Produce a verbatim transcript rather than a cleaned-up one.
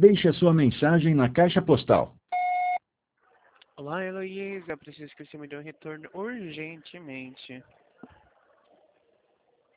Deixe a sua mensagem na caixa postal. Olá, Heloísa. Preciso que você me dê um retorno urgentemente.